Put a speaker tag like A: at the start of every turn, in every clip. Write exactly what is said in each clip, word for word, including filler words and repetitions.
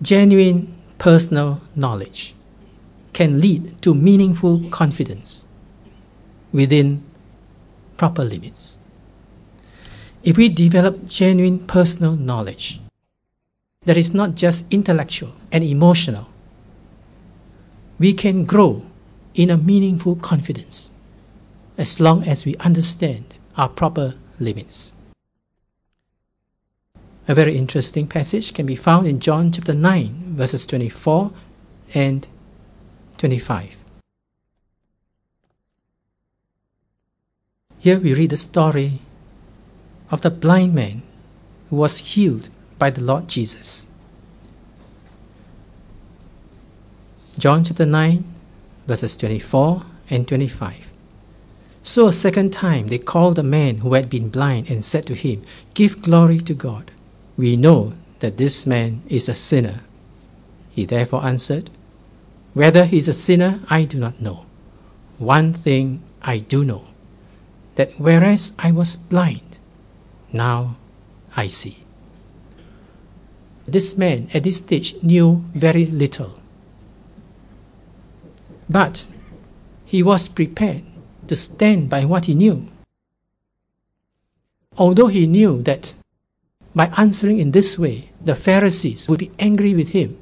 A: Genuine personal knowledge can lead to meaningful confidence within proper limits. If we develop genuine personal knowledge that is not just intellectual and emotional, we can grow in a meaningful confidence as long as we understand our proper limits. A very interesting passage can be found in John chapter nine, verses twenty-four and twenty-five. Here we read the story of the blind man who was healed by the Lord Jesus. John chapter nine, verses twenty-four and twenty-five. So a second time they called the man who had been blind and said to him, "Give glory to God. We know that this man is a sinner." He therefore answered, "Whether he is a sinner, I do not know. One thing I do know, that whereas I was blind, now I see." This man at this stage knew very little, but he was prepared to stand by what he knew. Although he knew that by answering in this way, the Pharisees would be angry with him,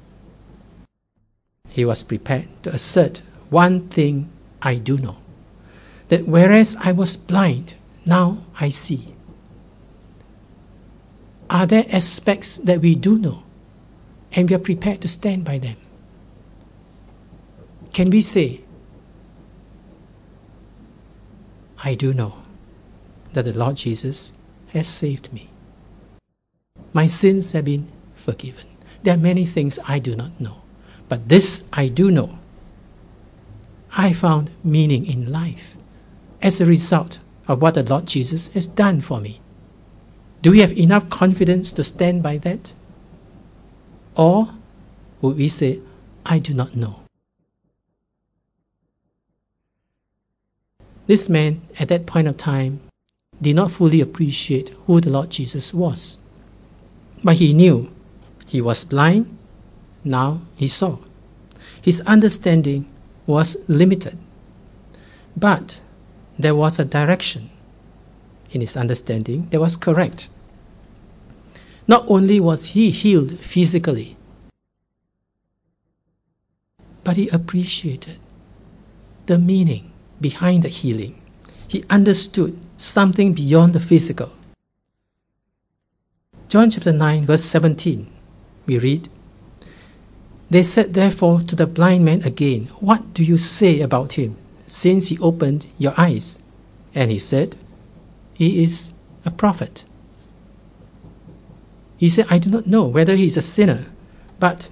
A: he was prepared to assert, "One thing I do know, that whereas I was blind, now I see." Are there aspects that we do know and we are prepared to stand by them? Can we say, "I do know that the Lord Jesus has saved me. My sins have been forgiven. There are many things I do not know, but this I do know. I found meaning in life as a result of what the Lord Jesus has done for me." Do we have enough confidence to stand by that? Or would we say, "I do not know"? This man, at that point of time, did not fully appreciate who the Lord Jesus was. But he knew he was blind, now he saw. His understanding was limited, but there was a direction in his understanding that was correct. Not only was he healed physically, but he appreciated the meaning behind the healing. He understood something beyond the physical. John chapter nine, verse seventeen, we read, "They said therefore to the blind man again, 'What do you say about him, since he opened your eyes?' And he said, 'He is a prophet.' He said, 'I do not know whether he is a sinner, but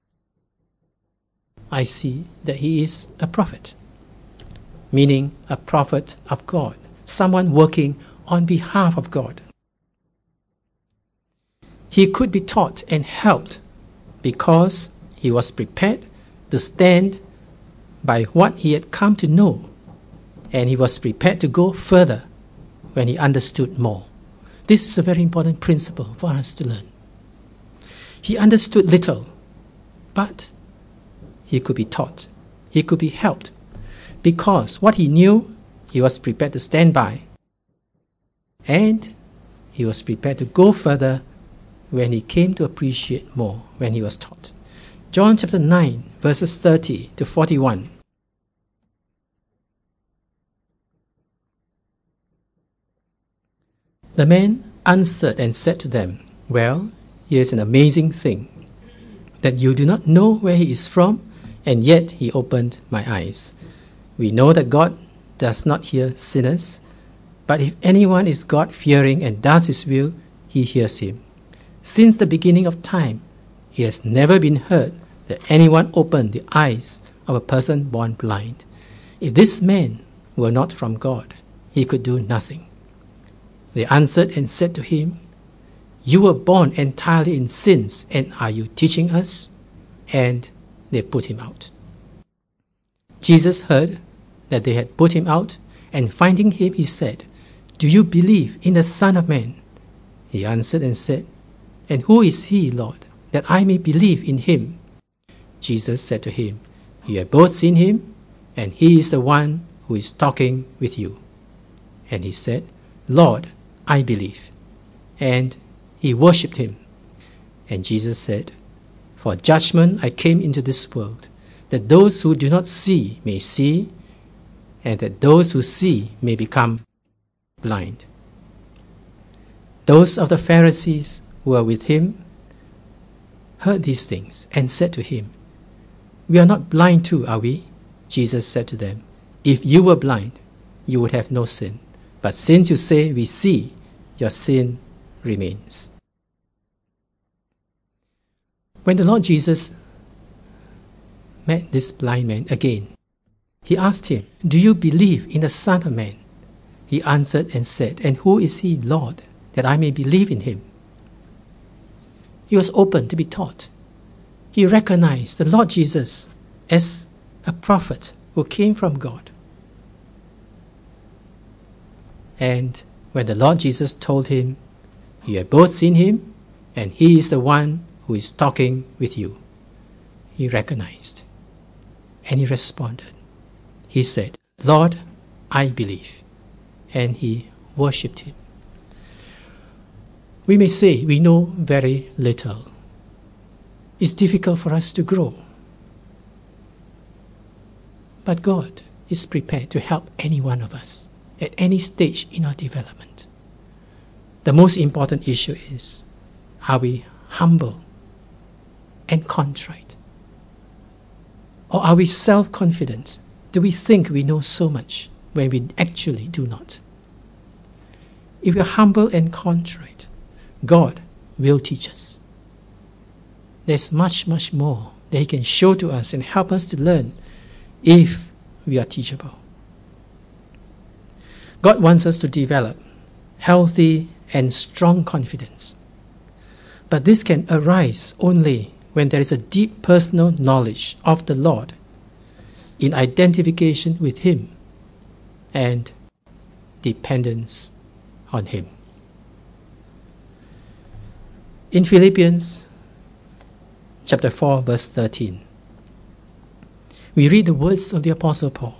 A: I see that he is a prophet,'" meaning a prophet of God, someone working on behalf of God. He could be taught and helped because he was prepared to stand by what he had come to know, and he was prepared to go further when he understood more. This is a very important principle for us to learn. He understood little, but he could be taught, he could be helped, because what he knew, he was prepared to stand by, and he was prepared to go further when he came to appreciate more, when he was taught. John chapter nine, verses thirty to forty-one. The man answered and said to them, "Well, here's an amazing thing, that you do not know where he is from, and yet he opened my eyes. We know that God does not hear sinners, but if anyone is God-fearing and does his will, he hears him. Since the beginning of time, it has never been heard that anyone opened the eyes of a person born blind. If this man were not from God, he could do nothing." They answered and said to him, "You were born entirely in sins, and are you teaching us?" And they put him out. Jesus heard that they had put him out, and finding him, he said, "Do you believe in the Son of Man?" He answered and said, "And who is he, Lord, that I may believe in him. Jesus said to him, You have both seen him, and he is the one who is talking with you. And he said, Lord, I believe. And he worshipped him. And Jesus said, For judgment I came into this world, that those who do not see may see, and that those who see may become blind. Those of the Pharisees who were with him heard these things and said to him, We are not blind too, are we? Jesus said to them, If you were blind, you would have no sin. But since you say, We see, your sin remains. When the Lord Jesus met this blind man again, he asked him, Do you believe in the Son of Man? He answered and said, And who is he, Lord, that I may believe in him? He was open to be taught. He recognized the Lord Jesus as a prophet who came from God. And when the Lord Jesus told him, You have both seen him, and he is the one who is talking with you, he recognized. And he responded. He said, Lord, I believe. And he worshipped him. We may say we know very little. It's difficult for us to grow. But God is prepared to help any one of us at any stage in our development. The most important issue is, are we humble and contrite? Or are we self-confident? Do we think we know so much when we actually do not? If we are humble and contrite, God will teach us. There's much, much more that He can show to us and help us to learn if we are teachable. God wants us to develop healthy and strong confidence. But this can arise only when there is a deep personal knowledge of the Lord, in identification with Him and dependence on Him. In Philippians chapter four, verse thirteen, we read the words of the Apostle Paul.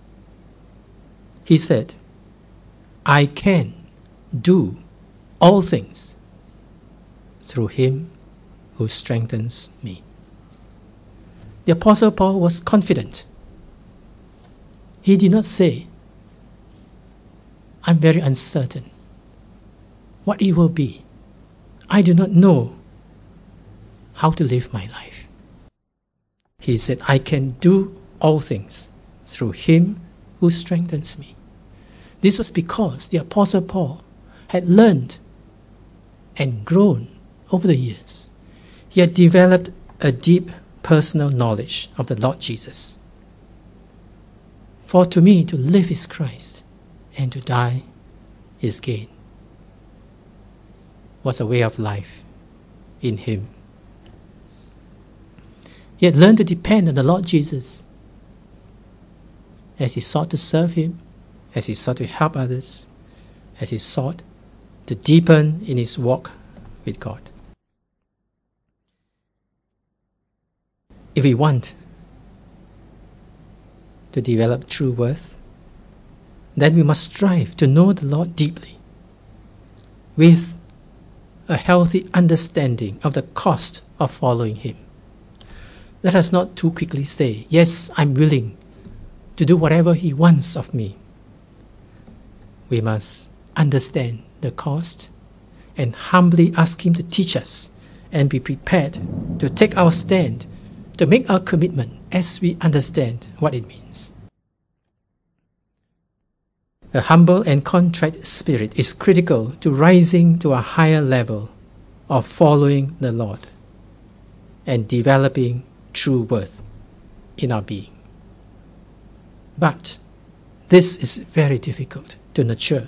A: He said, I can do all things through Him who strengthens me. The Apostle Paul was confident. He did not say, I'm very uncertain what it will be. I do not know how to live my life. He said, I can do all things through Him who strengthens me. This was because the Apostle Paul had learned and grown over the years. He had developed a deep personal knowledge of the Lord Jesus. For to me to live is Christ, and to die is gain, was a way of life in Him. He had learned to depend on the Lord Jesus as he sought to serve Him, as he sought to help others, as he sought to deepen in his walk with God. If we want to develop true worth, then we must strive to know the Lord deeply, with a healthy understanding of the cost of following Him. Let us not too quickly say, yes, I'm willing to do whatever He wants of me. We must understand the cost and humbly ask Him to teach us, and be prepared to take our stand, to make our commitment as we understand what it means. A humble and contrite spirit is critical to rising to a higher level of following the Lord and developing true worth in our being. But this is very difficult to nurture.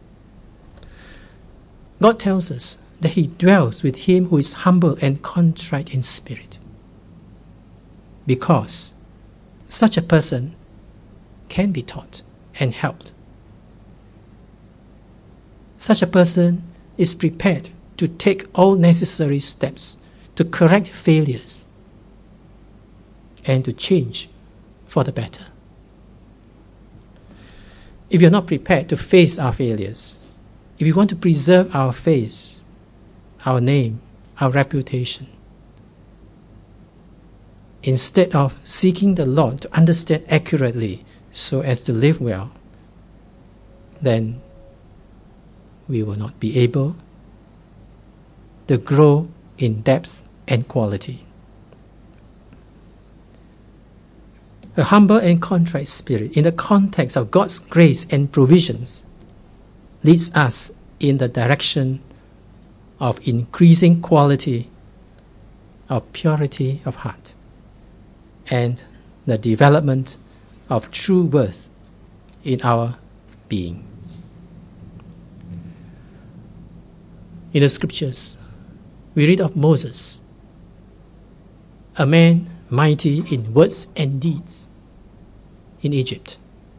A: God tells us that He dwells with him who is humble and contrite in spirit, because such a person can be taught and helped. Such a person is prepared to take all necessary steps to correct failures and to change for the better. If you're not prepared to face our failures, if we want to preserve our face, our name, our reputation, instead of seeking the Lord to understand accurately so as to live well, then we will not be able to grow in depth and quality. A humble and contrite spirit in the context of God's grace and provisions leads us in the direction of increasing quality of purity of heart and the development of true worth in our being. In the scriptures, we read of Moses, a man mighty in words and deeds in Egypt.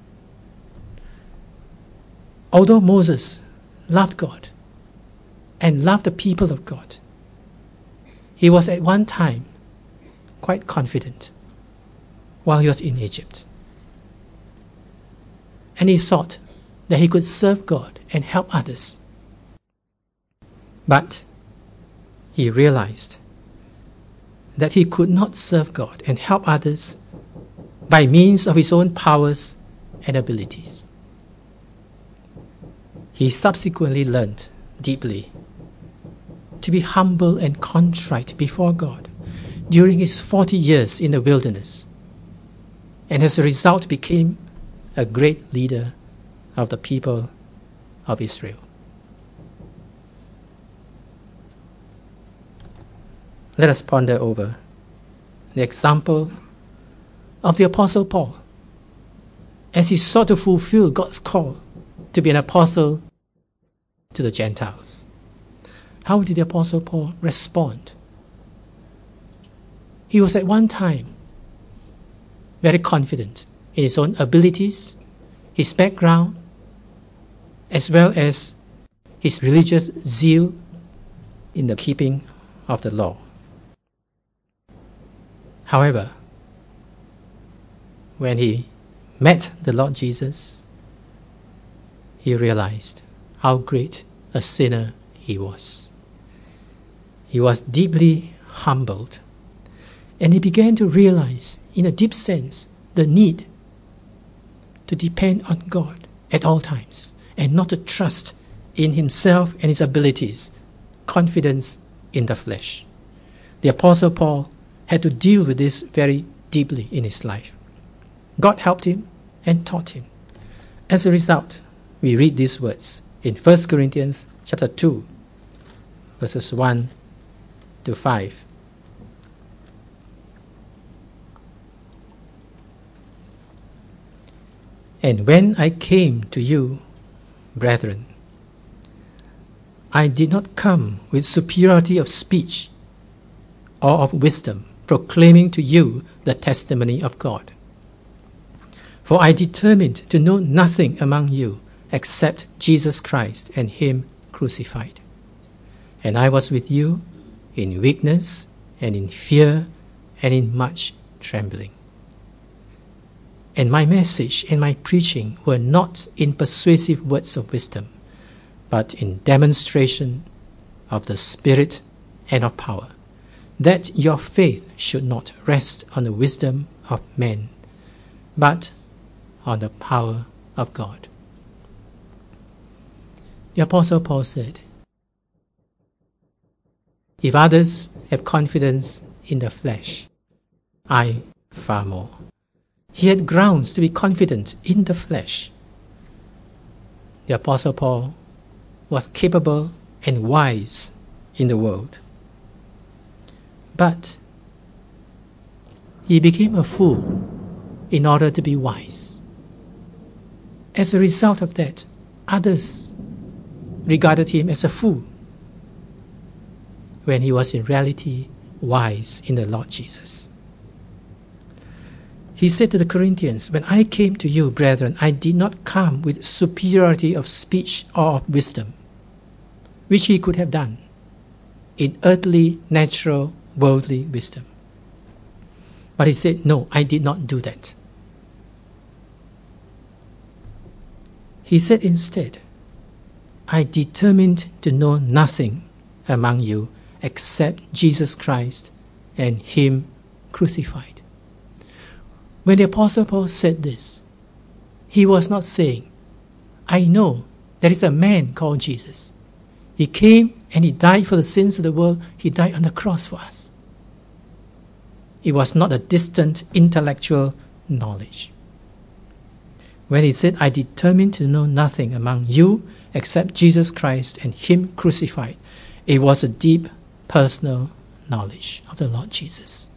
A: Although Moses loved God and loved the people of God, he was at one time quite confident while he was in Egypt. And he thought that he could serve God and help others. But he realized that he could not serve God and help others by means of his own powers and abilities. He subsequently learned deeply to be humble and contrite before God during his forty years in the wilderness, and as a result became a great leader of the people of Israel. Let us ponder over the example of the Apostle Paul as he sought to fulfill God's call to be an apostle to the Gentiles. How did the Apostle Paul respond? He was at one time very confident in his own abilities, his background, as well as his religious zeal in the keeping of the law. However, when he met the Lord Jesus, he realized how great a sinner he was. He was deeply humbled, and he began to realize, in a deep sense, the need to depend on God at all times and not to trust in himself and his abilities, confidence in the flesh. The Apostle Paul had to deal with this very deeply in his life. God helped him and taught him. As a result, we read these words in First Corinthians chapter two, verses one to five. And when I came to you, brethren, I did not come with superiority of speech or of wisdom, proclaiming to you the testimony of God. For I determined to know nothing among you except Jesus Christ and Him crucified. And I was with you in weakness and in fear and in much trembling. And my message and my preaching were not in persuasive words of wisdom, but in demonstration of the Spirit and of power, that your faith should not rest on the wisdom of men, but on the power of God. The Apostle Paul said, if others have confidence in the flesh, I far more. He had grounds to be confident in the flesh. The Apostle Paul was capable and wise in the world. But he became a fool in order to be wise. As a result of that, others regarded him as a fool, when he was in reality wise in the Lord Jesus. He said to the Corinthians, when I came to you, brethren, I did not come with superiority of speech or of wisdom, which he could have done in earthly, natural worldly wisdom. But he said, no, I did not do that. He said instead, I determined to know nothing among you except Jesus Christ and Him crucified. When the Apostle Paul said this, he was not saying, I know there is a man called Jesus. He came and He died for the sins of the world. He died on the cross for us. It was not a distant intellectual knowledge. When he said, I determined to know nothing among you except Jesus Christ and Him crucified, it was a deep personal knowledge of the Lord Jesus.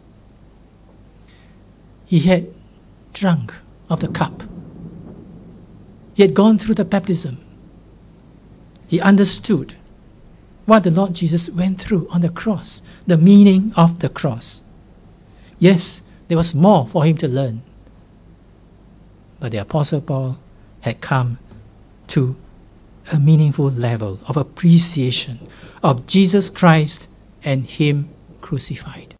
A: He had drunk of the cup. He had gone through the baptism. He understood what the Lord Jesus went through on the cross, the meaning of the cross. Yes, there was more for him to learn. But the Apostle Paul had come to a meaningful level of appreciation of Jesus Christ and Him crucified.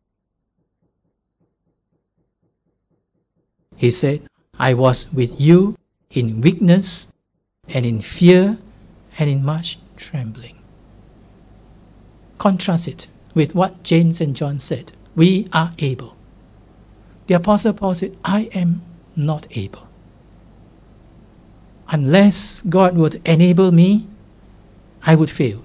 A: He said, I was with you in weakness and in fear and in much trembling. Contrast it with what James and John said. We are able. The Apostle Paul said, I am not able. Unless God would enable me, I would fail.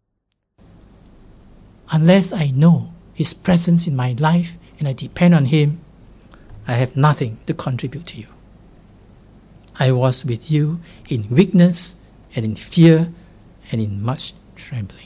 A: Unless I know His presence in my life and I depend on Him, I have nothing to contribute to you. I was with you in weakness and in fear and in much trembling.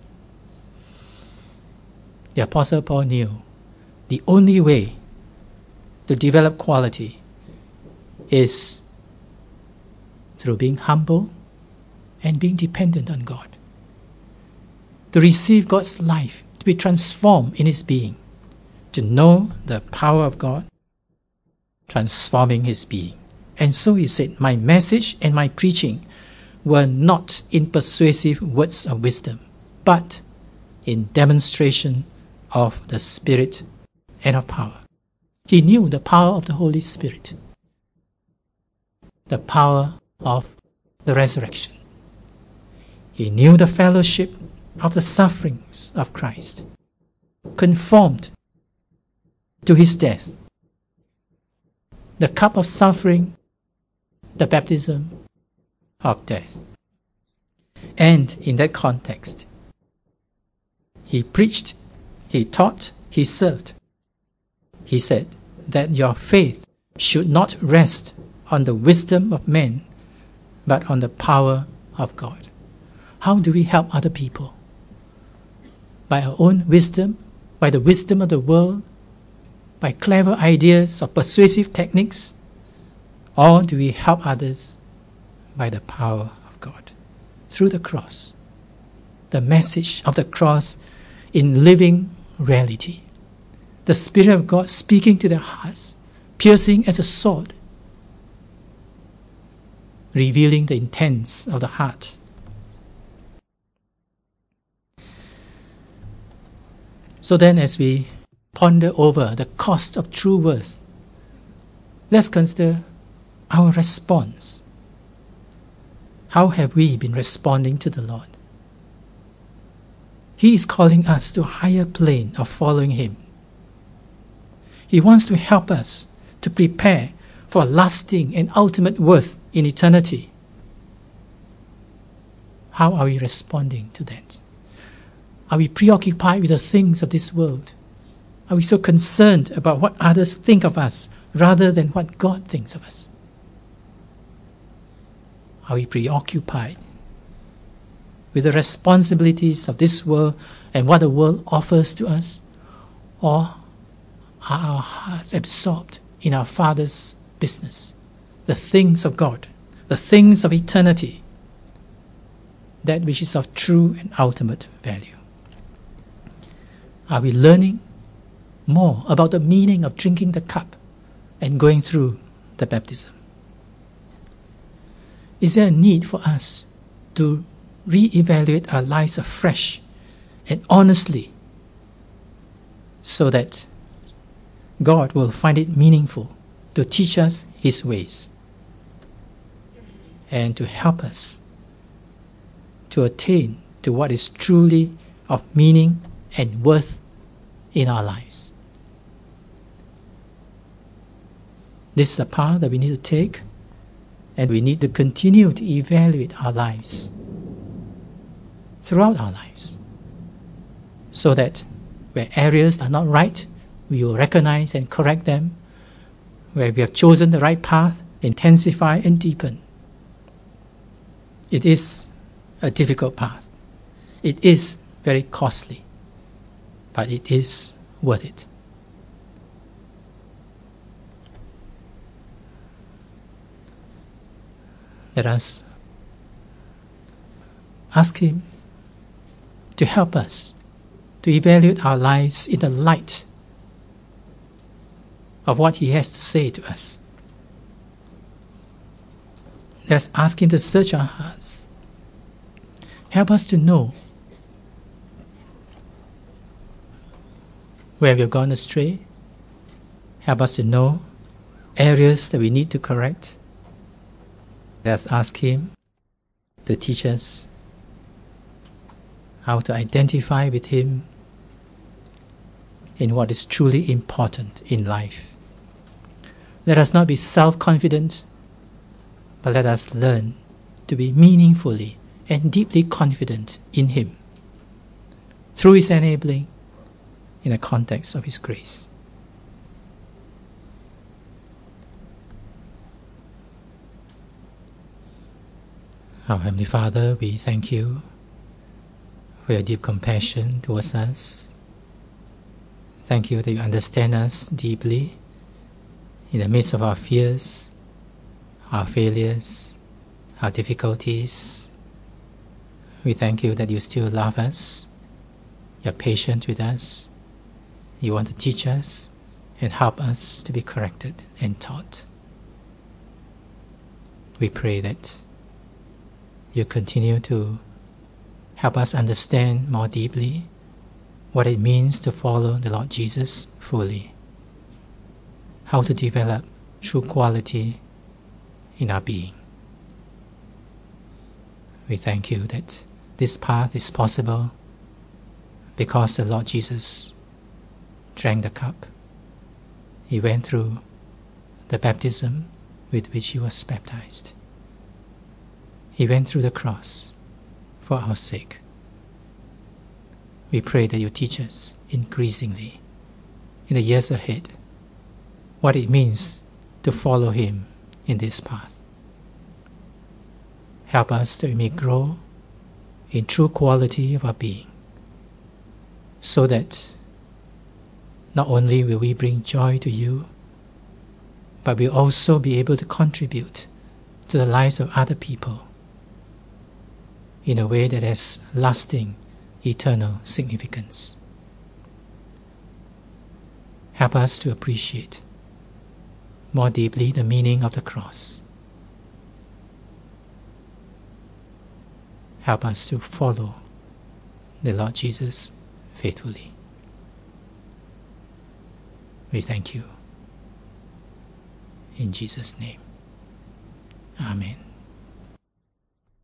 A: The Apostle Paul knew the only way to develop quality is through being humble and being dependent on God. To receive God's life, to be transformed in his being, to know the power of God, transforming his being. And so he said, my message and my preaching were not in persuasive words of wisdom, but in demonstration of the Spirit and of power. He knew the power of the Holy Spirit, the power of the resurrection. He knew the fellowship of the sufferings of Christ, conformed to his death, the cup of suffering, the baptism of death. And in that context, he preached, he taught, he served. He said that your faith should not rest on the wisdom of men, but on the power of God. How do we help other people? By our own wisdom, by the wisdom of the world, by clever ideas or persuasive techniques? Or do we help others by the power of God? Through the cross. The message of the cross in living reality. The Spirit of God speaking to their hearts, piercing as a sword, revealing the intents of the heart. So then, as we ponder over the cost of true worth, let's consider our response. How have we been responding to the Lord? He is calling us to a higher plane of following Him. He wants to help us to prepare for lasting and ultimate worth in eternity. How are we responding to that? Are we preoccupied with the things of this world? Are we so concerned about what others think of us rather than what God thinks of us? Are we preoccupied with the responsibilities of this world and what the world offers to us? Or are our hearts absorbed in our Father's business, the things of God, the things of eternity, that which is of true and ultimate value? Are we learning more about the meaning of drinking the cup and going through the baptism? Is there a need for us to re-evaluate our lives afresh and honestly so that God will find it meaningful to teach us His ways and to help us to attain to what is truly of meaning and worth in our lives. This is a path that we need to take, and we need to continue to evaluate our lives throughout our lives, so that where areas are not right, we will recognize and correct them. Where we have chosen the right path, intensify and deepen. It is a difficult path. It is very costly, but it is worth it. Let us ask Him to help us to evaluate our lives in the light of what He has to say to us. Let's ask Him to search our hearts. Help us to know where we've gone astray. Help us to know areas that we need to correct. Let's ask Him to teach us how to identify with Him in what is truly important in life. Let us not be self-confident, but let us learn to be meaningfully and deeply confident in Him through His enabling in the context of His grace. Our Heavenly Father, we thank You for Your deep compassion towards us. Thank You that You understand us deeply in the midst of our fears, our failures, our difficulties. We thank You that You still love us. You're patient with us. You want to teach us and help us to be corrected and taught. We pray that You continue to help us understand more deeply what it means to follow the Lord Jesus fully, how to develop true quality in our being. We thank You that this path is possible because the Lord Jesus drank the cup. He went through the baptism with which He was baptized. He went through the cross for our sake. We pray that You teach us increasingly in the years ahead what it means to follow Him in this path. Help us that we may grow in true quality of our being, so that not only will we bring joy to You, but we'll also be able to contribute to the lives of other people in a way that has lasting, eternal significance. Help us to appreciate more deeply the meaning of the cross. Help us to follow the Lord Jesus faithfully. We thank You. In Jesus' name. Amen.